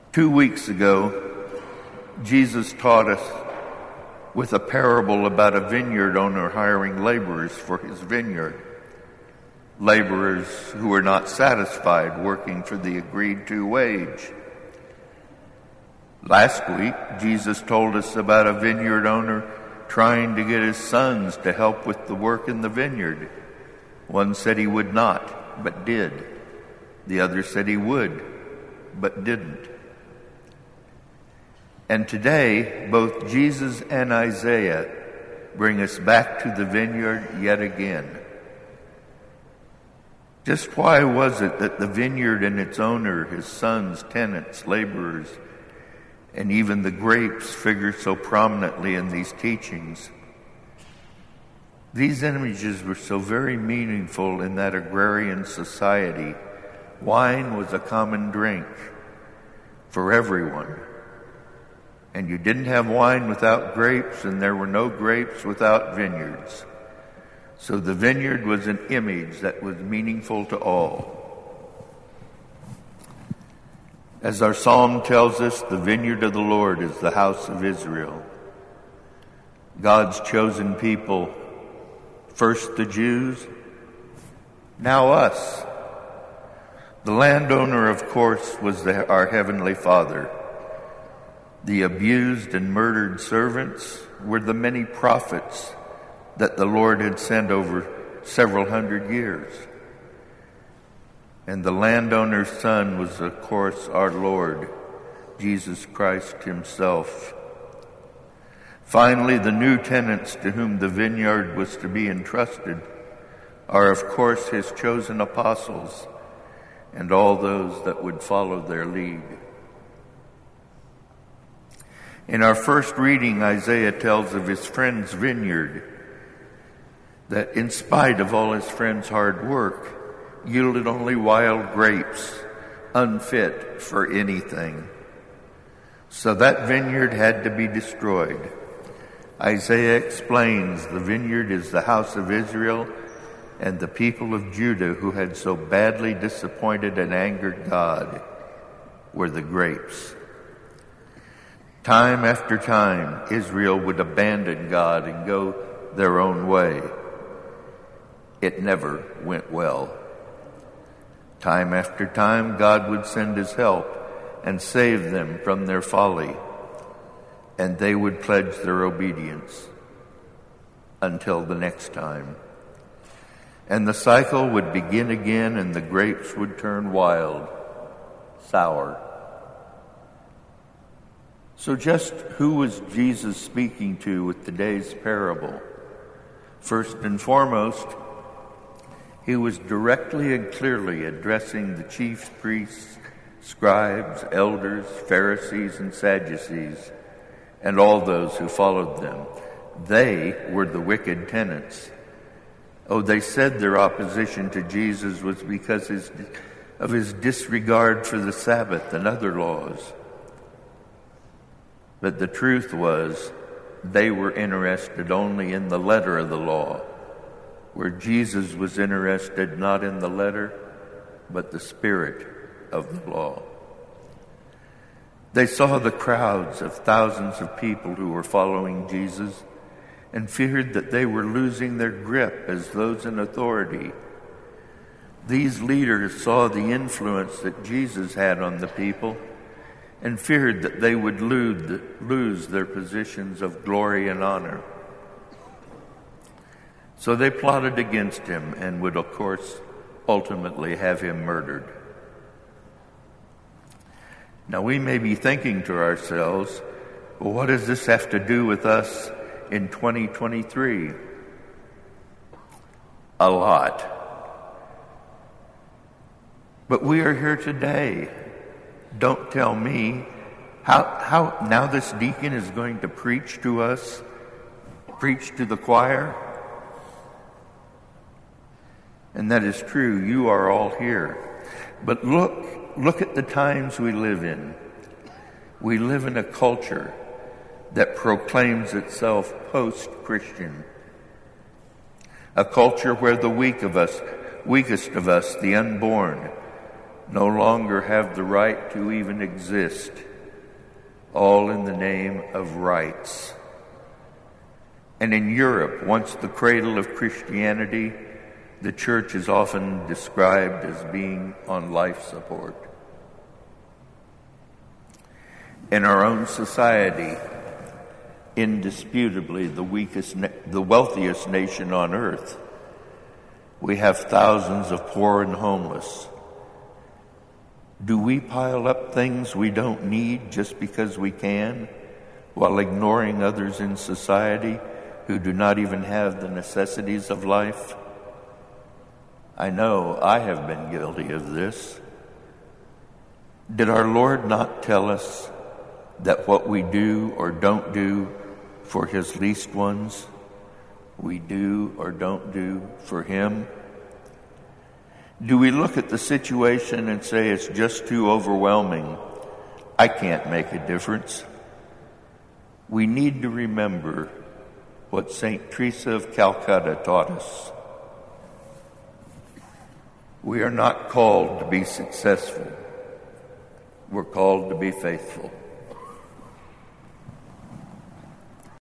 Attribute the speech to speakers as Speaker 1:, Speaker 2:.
Speaker 1: 2 weeks ago, Jesus taught us with a parable about a vineyard owner hiring laborers for his vineyard. Laborers who were not satisfied working for the agreed-to wage. Last week, Jesus told us about a vineyard owner trying to get his sons to help with the work in the vineyard. One said he would not, but did. The other said he would, but didn't. And today, both Jesus and Isaiah bring us back to the vineyard yet again. Just why was it that the vineyard and its owner, his sons, tenants, laborers, and even the grapes figure so prominently in these teachings? These images were so very meaningful in that agrarian society. Wine was a common drink for everyone. And you didn't have wine without grapes, and there were no grapes without vineyards. So the vineyard was an image that was meaningful to all. As our psalm tells us, the vineyard of the Lord is the house of Israel. God's chosen people, first the Jews, now us. The landowner, of course, was our Heavenly Father. The abused and murdered servants were the many prophets that the Lord had sent over several hundred years. And the landowner's son was, of course, our Lord, Jesus Christ himself. Finally, the new tenants to whom the vineyard was to be entrusted are, of course, his chosen apostles and all those that would follow their lead. In our first reading, Isaiah tells of his friend's vineyard that in spite of all his friend's hard work, yielded only wild grapes, unfit for anything. So that vineyard had to be destroyed. Isaiah explains the vineyard is the house of Israel and the people of Judah who had so badly disappointed and angered God were the grapes. Time after time, Israel would abandon God and go their own way. It never went well. Time after time, God would send his help and save them from their folly, and they would pledge their obedience until the next time. And the cycle would begin again, and the grapes would turn wild, sour. So just who was Jesus speaking to with today's parable? First and foremost, he was directly and clearly addressing the chief priests, scribes, elders, Pharisees, and Sadducees, and all those who followed them. They were the wicked tenants. Oh, they said their opposition to Jesus was because of his disregard for the Sabbath and other laws. But the truth was, they were interested only in the letter of the law, where Jesus was interested not in the letter, but the spirit of the law. They saw the crowds of thousands of people who were following Jesus and feared that they were losing their grip as those in authority. These leaders saw the influence that Jesus had on the people and feared that they would lose their positions of glory and honor. So they plotted against him and would, of course, ultimately have him murdered. Now, we may be thinking to ourselves, well, what does this have to do with us in 2023? A lot. But we are here today. Don't tell me how now this deacon is going to preach to us, preach to the choir. And that is true. You are all here. But look at the times we live in. We live in a culture that proclaims itself post-Christian. A culture where the weakest of us, the unborn, no longer have the right to even exist, all in the name of rights. And in Europe, once the cradle of Christianity, the church is often described as being on life support. In our own society, indisputably the wealthiest nation on earth, we have thousands of poor and homeless. Do we pile up things we don't need just because we can, while ignoring others in society who do not even have the necessities of life? I know I have been guilty of this. Did our Lord not tell us that what we do or don't do for His least ones, we do or don't do for Him? Do we look at the situation and say it's just too overwhelming? I can't make a difference. We need to remember what St. Teresa of Calcutta taught us. We are not called to be successful. We're called to be faithful.